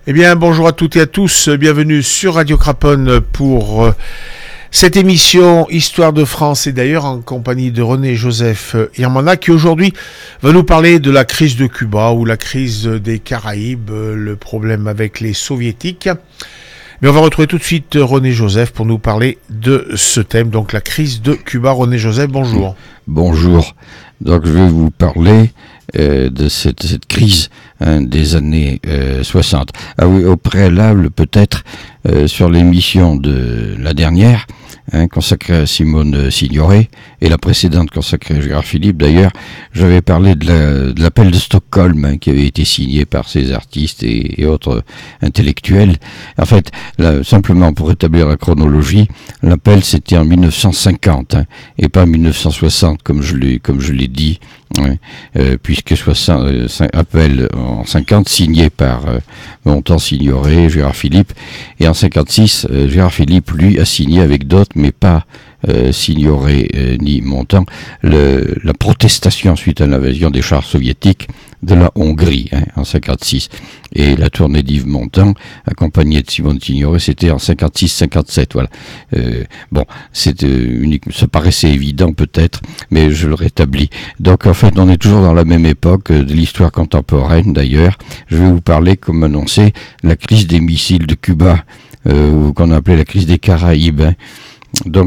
Eh bien, bonjour à toutes et à tous, bienvenue sur Radio Craponne pour cette émission Histoire de France et d'ailleurs en compagnie de René-Joseph Irmana qui aujourd'hui va nous parler de la crise de Cuba ou la crise des Caraïbes, le problème avec les soviétiques. Mais on va retrouver tout de suite René-Joseph pour nous parler de ce thème, donc la crise de Cuba. René-Joseph, bonjour. Bonjour. Donc je vais vous parler de cette crise des années 60. Ah oui, au préalable peut-être sur l'émission de la dernière, consacrée à Simone Signoret, et la précédente consacrée à Gérard Philippe d'ailleurs, j'avais parlé de l'appel de Stockholm qui avait été signé par ces artistes et autres intellectuels. En fait, simplement pour rétablir la chronologie, l'appel c'était en 1950 et pas en 1960 comme je l'ai dit, puisque 60 appel en 50 signé par Montand, Signoret, Gérard Philippe, et en 56 Gérard Philippe lui a signé avec d'autres mais pas Signoret ni Montand la protestation suite à l'invasion des chars soviétiques de la Hongrie en 56, et la tournée d'Yves Montand accompagnée de Simone Signoret c'était en 56-57. Voilà. Bon, ça paraissait évident peut-être, mais je le rétablis. Donc en fait on est toujours dans la même époque de l'histoire contemporaine d'ailleurs. Je vais vous parler, comme annoncé, la crise des missiles de Cuba, ou qu'on a appelé la crise des Caraïbes. Donc,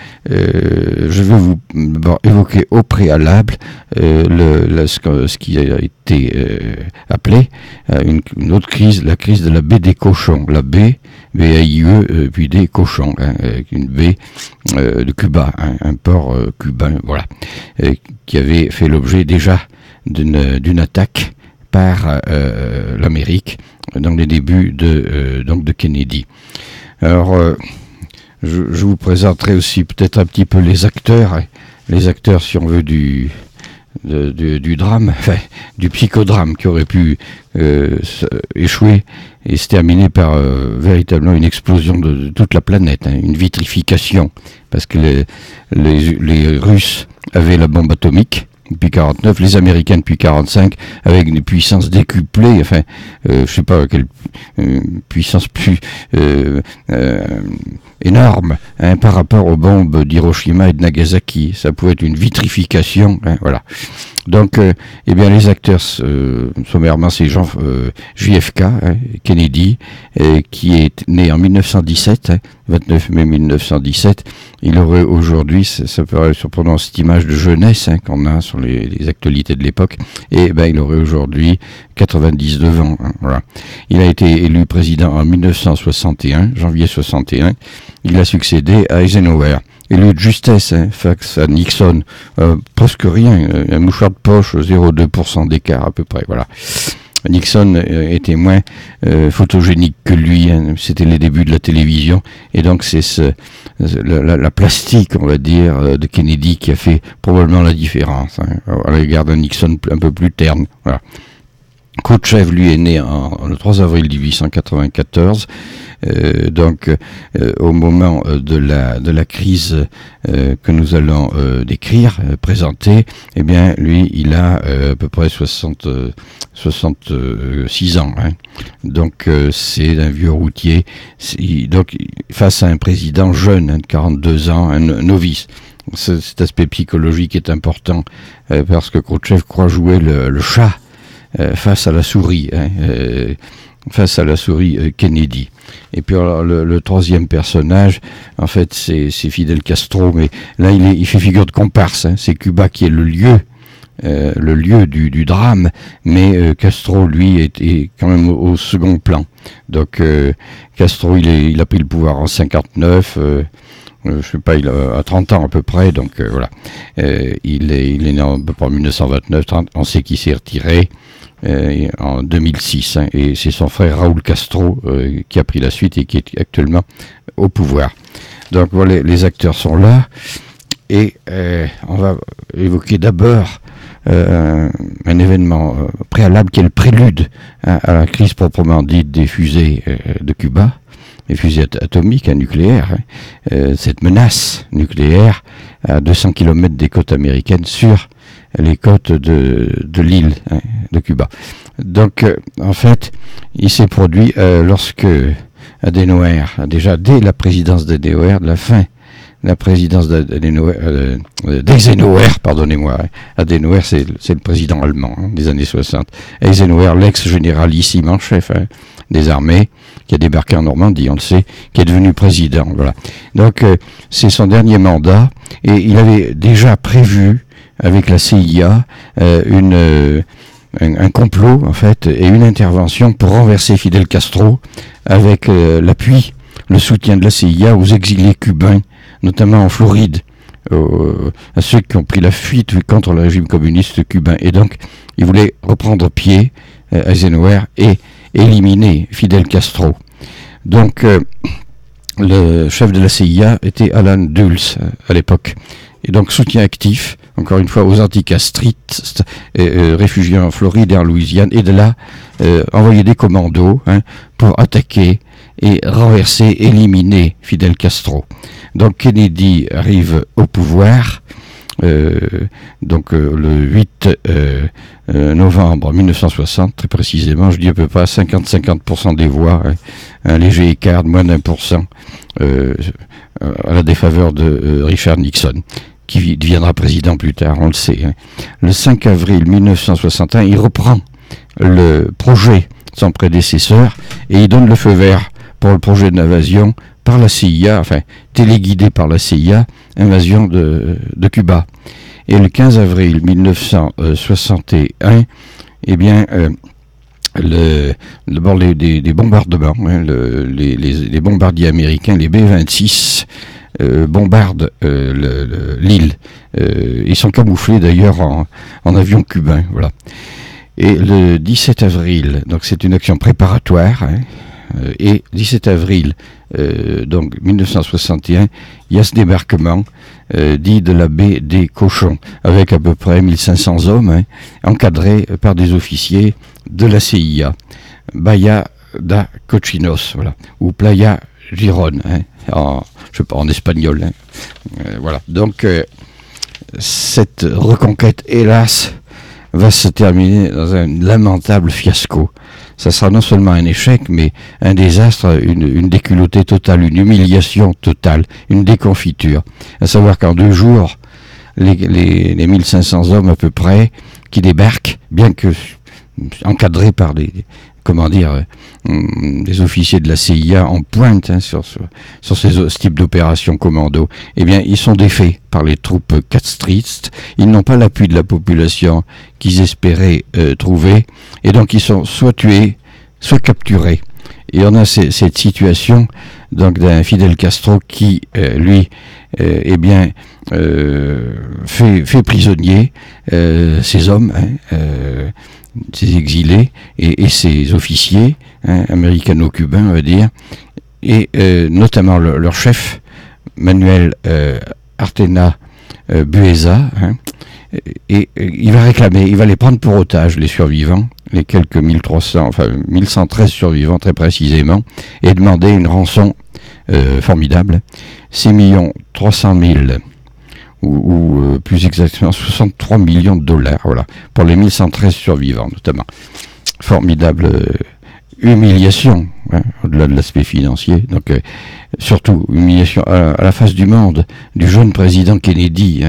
je vais vous évoquer au préalable ce qui a été appelé une autre crise, la crise de la baie des cochons, la baie B-A-I-E, puis des cochons, une baie de Cuba, un port cubain, voilà, qui avait fait l'objet déjà d'une attaque par l'Amérique dans les débuts de Kennedy. Alors, je vous présenterai aussi peut-être un petit peu les acteurs, si on veut, du drame, enfin, du psychodrame qui aurait pu échouer et se terminer par véritablement une explosion de toute la planète, une vitrification, parce que les Russes avaient la bombe atomique depuis 49, les Américains depuis 45, avec une puissance décuplée, enfin, je sais pas quelle puissance plus énorme par rapport aux bombes d'Hiroshima et de Nagasaki. Ça pouvait être une vitrification, voilà. Donc, eh bien, les acteurs, sommairement, c'est JFK, Kennedy, qui est né en 1917, 29 mai 1917. Il aurait aujourd'hui, ça paraît surprenant, cette image de jeunesse qu'on a sur les actualités de l'époque, et ben il aurait aujourd'hui 99 ans. Voilà. Il a été élu président en 1961, janvier 61. Il a succédé à Eisenhower. Élu de justesse face à Nixon, presque rien, un mouchoir de poche, 0,2% d'écart à peu près, voilà. Nixon était moins photogénique que lui, c'était les débuts de la télévision, et donc c'est la plastique, on va dire, de Kennedy qui a fait probablement la différence à l'égard d'un Nixon un peu plus terne, voilà. Khrouchtchev, lui, est né le 3 avril 1894, donc au moment de la crise que nous allons décrire, présenter, eh bien lui il a à peu près 66 ans, donc c'est un vieux routier, donc face à un président jeune de 42 ans, un novice. Cet aspect psychologique est important parce que Khrouchtchev croit jouer le chat face à la souris, Kennedy. Et puis alors, le troisième personnage, en fait, c'est Fidel Castro, mais là il fait figure de comparse. C'est Cuba qui est le lieu du drame, mais Castro lui est quand même au second plan. Donc Castro il a pris le pouvoir en 59. Je sais pas, il a 30 ans à peu près, donc voilà. Il est né en 1929, 30, on sait qu'il s'est retiré en 2006, et c'est son frère Raúl Castro qui a pris la suite et qui est actuellement au pouvoir. Donc voilà, les acteurs sont là, et on va évoquer d'abord un événement préalable qui est le prélude à la crise proprement dite des fusées de Cuba, les fusées atomiques, nucléaires, cette menace nucléaire à 200 km des côtes américaines sur les côtes de l'île de Cuba. Donc, en fait, il s'est produit lorsque Adenauer, déjà dès la présidence d'Adenauer, de la fin de la présidence d'Eisenhower, pardonnez-moi. Adenauer, c'est le président allemand des années 60. Eisenhower, l'ex-généralissime en chef des armées, qui a débarqué en Normandie, on le sait, qui est devenu président. Voilà. Donc, c'est son dernier mandat, et il avait déjà prévu, avec la CIA, un complot, en fait, et une intervention pour renverser Fidel Castro, avec l'appui, le soutien de la CIA aux exilés cubains, notamment en Floride, à ceux qui ont pris la fuite contre le régime communiste cubain. Et donc, il voulait reprendre pied, Eisenhower, et éliminer Fidel Castro. Donc, le chef de la CIA était Alan Dulles à l'époque. Et donc, soutien actif, encore une fois, aux anticastristes réfugiés en Floride et en Louisiane. Et de là, envoyer des commandos pour attaquer et renverser, éliminer Fidel Castro. Donc Kennedy arrive au pouvoir, le 8 novembre 1960, très précisément, je dis à peu près 50% des voix, un léger écart de moins d'1%, à la défaveur de Richard Nixon, qui deviendra président plus tard, on le sait. Le 5 avril 1961, il reprend le projet de son prédécesseur et il donne le feu vert pour le projet d'invasion par la CIA, enfin téléguidé par la CIA, invasion de Cuba. Et le 15 avril 1961, eh bien, d'abord des bombardements, les bombardiers américains, les B-26, bombardent l'île. Ils sont camouflés d'ailleurs en avion cubain, voilà. Et le 17 avril, donc c'est une action préparatoire, et 17 avril donc 1961, il y a ce débarquement dit de la baie des Cochons, avec à peu près 1500 hommes, encadrés par des officiers de la CIA, Bahia da Cochinos, voilà, ou Playa Girón, en espagnol, voilà. Donc cette reconquête, hélas, va se terminer dans un lamentable fiasco. Ça sera non seulement un échec, mais un désastre, une déculottée totale, une humiliation totale, une déconfiture. À savoir qu'en 2 jours, les 1500 hommes à peu près qui débarquent, bien que encadrés par des officiers de la CIA en pointe sur ce type d'opération commando, eh bien, ils sont défaits par les troupes castristes. Ils n'ont pas l'appui de la population qu'ils espéraient trouver, et donc ils sont soit tués, soit capturés. Et on a cette situation donc d'un Fidel Castro qui, lui, fait prisonnier ces hommes, ces exilés et ces officiers américano-cubains, on va dire, et notamment leur chef, Manuel Artena Buesa, et il va les prendre pour otages, les survivants, les quelques 1113 survivants très précisément, et demander une rançon formidable, 6 300 000 ou plus exactement 63 millions de dollars, voilà, pour les 1113 survivants notamment. Formidable humiliation, au-delà de l'aspect financier, donc surtout humiliation à la face du monde du jeune président Kennedy,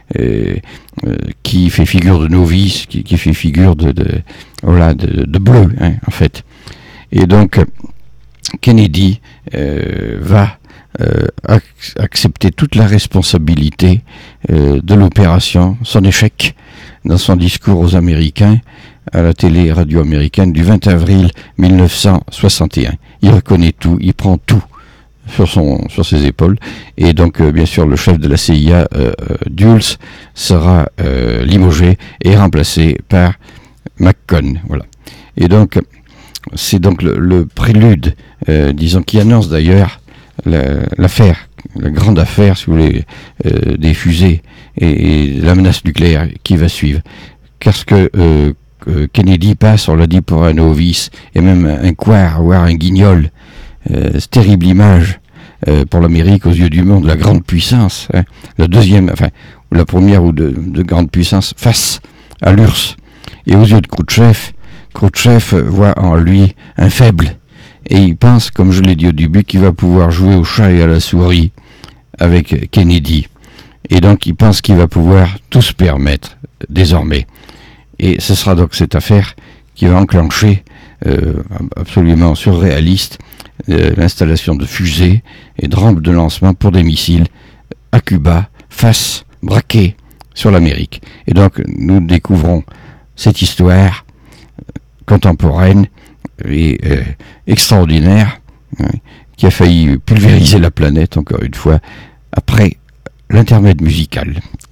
qui fait figure de novice, qui fait figure de bleu, en fait. Et donc Kennedy va accepter toute la responsabilité de l'opération, son échec, dans son discours aux Américains à la télé et radio américaine du 20 avril 1961. Il reconnaît tout, il prend tout sur ses épaules, et donc bien sûr le chef de la CIA, Dulles, sera limogé et remplacé par McCone, voilà. Et donc c'est donc le prélude, disons, qui annonce d'ailleurs l'affaire, la grande affaire, si vous voulez, des fusées et la menace nucléaire qui va suivre. Parce que Kennedy passe, on l'a dit, pour un novice, et même un couard, voire un guignol. Cette terrible image pour l'Amérique aux yeux du monde, la grande puissance, la deuxième, la première ou de grande puissance face à l'URSS. Et aux yeux de Khrouchtchev, Khrouchtchev voit en lui un faible. Et il pense, comme je l'ai dit au début, qu'il va pouvoir jouer au chat et à la souris avec Kennedy. Et donc il pense qu'il va pouvoir tout se permettre désormais. Et ce sera donc cette affaire qui va enclencher, absolument surréaliste, l'installation de fusées et de rampes de lancement pour des missiles à Cuba, face braquée sur l'Amérique. Et donc nous découvrons cette histoire contemporaine et extraordinaire, qui a failli pulvériser la planète, encore une fois, après l'intermède musical.